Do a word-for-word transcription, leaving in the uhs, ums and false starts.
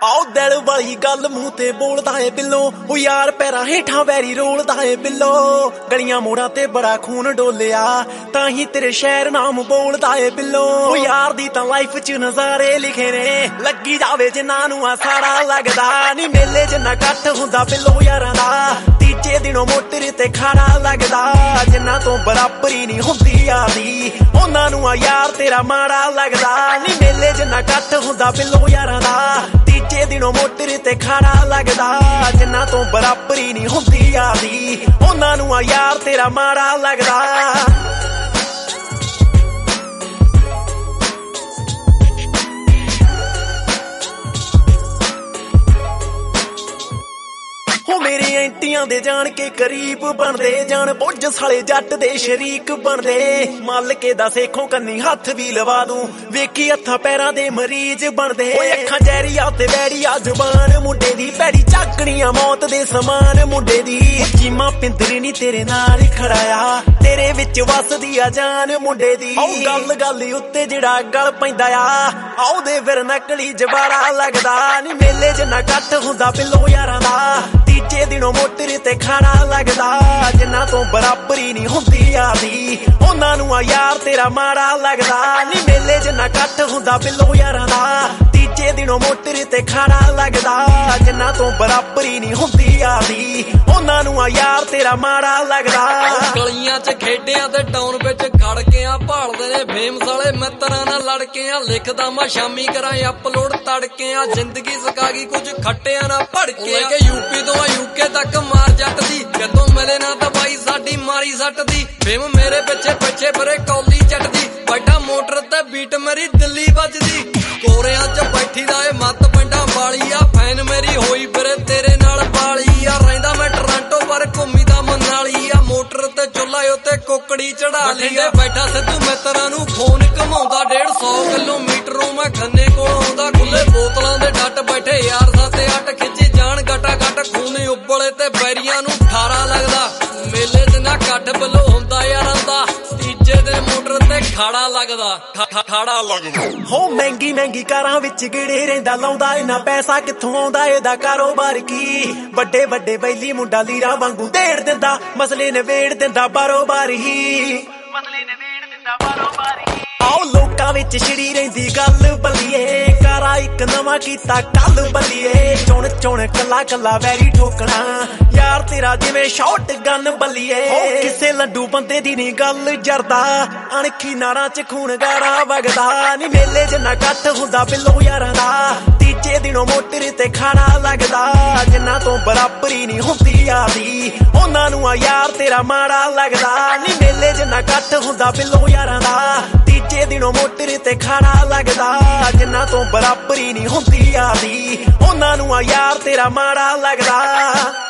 आओ दिल वाली गल मूंह ते बोलदा है बिल्लो ओ यार पैरां हेठां वैरी रोलदा है बिल्लो गलियां मोड़ां ते बड़ा खून डोलिया तां ही तेरे शहर नाम बोलदा है बिल्लो ओ यार दी तां लाइफ च नज़ारे लिखे ने लगी जावे जिन्हां नूं आ साड़ा लगदा नी मेले जिन्ना कट्ठ हुंदा बिल्लो यारां दा तीजे दिनों मोटर ते खाड़ा लगदा जिन्हां तो बराबरी नहीं हुंदी यारी उन्हां नूं आ यार तेरा माड़ा लगदा नी मेले जिन्ना कट्ठ हुंदा बिल्लो यारां दा तीजे दिनों मोटर ते खाड़ा लगदा जिन्हां तो बराबरी नहीं हुंदी यारी उन्हां नूं आ यार तेरा माड़ा लगदा मेरे एंटियां दे जान के करीब बनदे जान बुझ साले जट दे शरीक बनदे मालके दा सेखों कन्नी हथ भी लवा दूं वेखी हत्थां पैरां दे मरीज बनदे ओए अखां जहरिया ते वैरिया जुबान मुंडे दी पैड़ी झाकणियां मौत दे समान मुंडे दी चीमा पिंदरी नी तेरे नाल खड़ाया तेरे विच वसदी आ जान मुंडे दी ओ गल गल उत्ते जिहड़ा गल पैंदा आ आओ दे फिर नकली जबाड़ा लगदा नी मेले जिन्ना कट्ठ हुंदा बिल्लो यारां दा तीजे दिनों मोटर ते खाड़ा लगदा जिन्हां तो बराबरी नहीं हुंदी यारी उन्हां नूं आ यार तेरा माड़ा लगदा नी मेले जिन्ना कट्ठ हुंदा बिल्लो यारां दा तीजे दिनों मोटर ते खाड़ा लगदा जिन्हां तो बराबरी नहीं हुंदी यारी उन्हां नूं आ यार तेरा माड़ा लगदा गलियां च खेडियां ते टाउन विच खड़ के आ भालदे ने फेम साले मित्तरां नाल लड़ के आ लिखदा मैं शामी करां अपलोड तड़के आ जिंदगी सकागी कुछ खट्टियां ना भड़के आ के यूपी तो यूके तक मार जट दी जदों मिले ना दवाई साडी मारी सट दी फेम मेरे पिछे पिछे फिरे कौली चटदी बैठा मोटर ते बीट मेरी दिल्ली बजदी कोरियां च बैठी दा ए मत पिंडां वाली आ फैन मेरी होई फिरे तेरे नाल वाली आ रहिंदा मैं टोरंटो पर घुम्मी दा मनाली आ मोटर ते चुल्हा उत्ते कुकड़ी चढ़ा ली आ बैठा सिद्धू मित्तरां नूं फोन घुमाउंदा डेढ़ सौ किलोमीटरों मैं खन्ने कोल आउंदा खुले बोतलां दे डट बैठे यार साथे अट खिच्ची जान गटा गट खून उबले ते बैरियां नूं ठारा लगदा मेले जिन्ना कट्ठ बिल्लो हुंदा यारां दा तीजे दिन मोटर ते खाड़ा लगदा खाड़ा लगदा हो महंगी महंगी कारां विच गिड़े रहिंदा लाउंदा इन्ना पैसा कित्थों आउंदा एदा कारोबार की वड्डे वड्डे बैली मुंडा लीरा वांगू देड़ दिंदा मसले नवेड़ दिंदा बारोबार ही मसले नवेड़ दिंदा बारोबार ही आओ लोकां विच छिड़ी रहिंदी गल बल्लिए कारा इक नवां कीता कल बल्लिए चुण चुण कला कला वैरी ठोकना यार तेरा जिवें शॉट गन बल्लिए किसे लड्डू बंदे दी नी गल जरदा अणखी नारां च खून गाड़ा वगदा नी मेले जिन्ना कट्ठ हुंदा बिल्लो यारां दा तीजे दिनों मोटर ते खाड़ा लगदा जिन्हां तो बराबरी नहीं हुंदी यारी उन्हां नूं आ यार तेरा माड़ा लगदा नी मेले जिन्ना कट्ठ हुंदा बिल्लो यारां दा तीजे दिनों मोटर ते खाड़ा लगदा जिन्हां तो बराबरी नहीं हुंदी यारी उन्हां नूं आ यार तेरा माड़ा लगदा।